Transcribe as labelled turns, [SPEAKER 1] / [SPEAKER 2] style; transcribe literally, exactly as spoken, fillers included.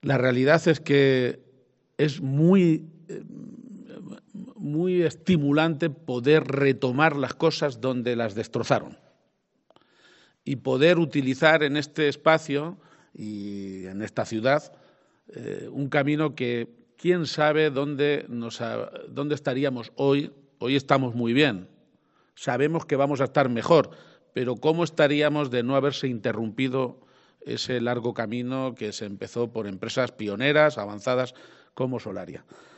[SPEAKER 1] La realidad es que es muy, muy estimulante poder retomar las cosas donde las destrozaron y poder utilizar en este espacio y en esta ciudad eh, un camino que quién sabe dónde, nos ha, dónde estaríamos hoy. Hoy estamos muy bien, sabemos que vamos a estar mejor, pero ¿cómo estaríamos de no haberse interrumpido ese largo camino que se empezó por empresas pioneras, avanzadas como Solaria?